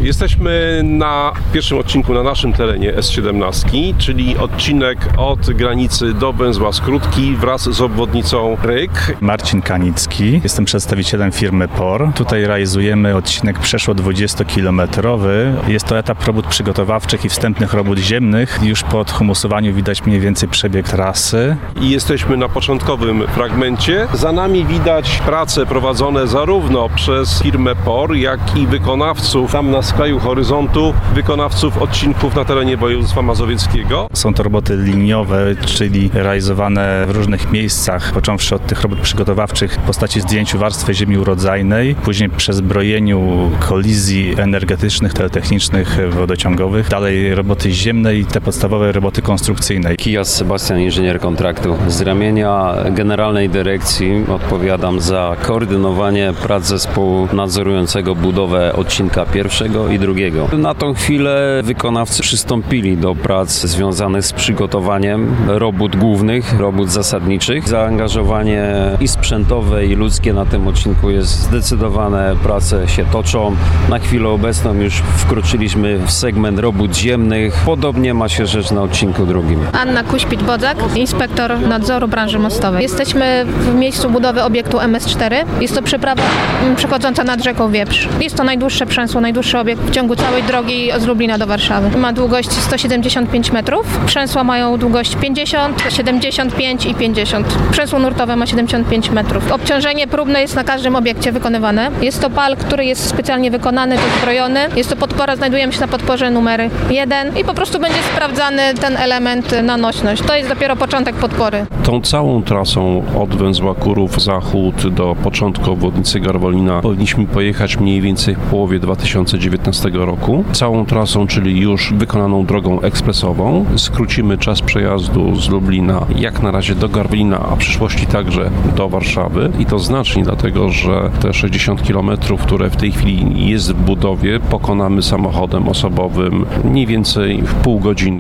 Jesteśmy na pierwszym odcinku na naszym terenie S17, czyli odcinek od granicy do węzła Skrótki wraz z obwodnicą Ryk. Marcin Kanicki, jestem przedstawicielem firmy POR. Tutaj realizujemy odcinek przeszło 20-kilometrowy. Jest to etap robót przygotowawczych i wstępnych robót ziemnych. Już po odhumusowaniu widać mniej więcej przebieg trasy. I jesteśmy na początkowym fragmencie. Za nami widać prace prowadzone zarówno przez firmę POR, jak i wykonawców tam na skraju horyzontu, wykonawców odcinków na terenie województwa mazowieckiego. Są to roboty liniowe, czyli realizowane w różnych miejscach, począwszy od tych robót przygotowawczych w postaci zdjęciu warstwy ziemi urodzajnej, później przezbrojeniu kolizji energetycznych, teletechnicznych, wodociągowych, dalej roboty ziemne i te podstawowe roboty konstrukcyjne. Kijas Sebastian, inżynier kontraktu. Z ramienia Generalnej Dyrekcji odpowiadam za koordynowanie prac zespołu nadzorującego budowę odcinka pierwszego i drugiego. Na tą chwilę wykonawcy przystąpili do prac związanych z przygotowaniem robót głównych, robót zasadniczych. Zaangażowanie i sprzętowe, i ludzkie na tym odcinku jest zdecydowane. Prace się toczą. Na chwilę obecną już wkroczyliśmy w segment robót ziemnych. Podobnie ma się rzecz na odcinku drugim. Anna Kuśpit-Bodzak, inspektor nadzoru branży mostowej. Jesteśmy w miejscu budowy obiektu MS4. Jest to przeprawa przechodząca nad rzeką Wieprz. Jest to najdłuższe przęsło, najdłuższy obiekt w ciągu całej drogi z Lublina do Warszawy. Ma długość 175 metrów. Przęsła mają długość 50, 75 i 50. Przęsło nurtowe ma 75 metrów. Obciążenie próbne jest na każdym obiekcie wykonywane. Jest to pal, który jest specjalnie wykonany, dozbrojony. Jest to podpora, znajdujemy się na podporze numer 1 i po prostu będzie sprawdzany ten element na nośność. To jest dopiero początek podpory. Tą całą trasą od węzła Kurów Zachód do początku obwodnicy Garwolina powinniśmy pojechać mniej więcej w połowie 2019 roku. Całą trasą, czyli już wykonaną drogą ekspresową. Skrócimy czas przejazdu z Lublina jak na razie do Garwolina, a w przyszłości także do Warszawy. I to znacznie dlatego, że te 60 km, które w tej chwili jest w budowie, pokonamy samochodem osobowym mniej więcej w pół godziny.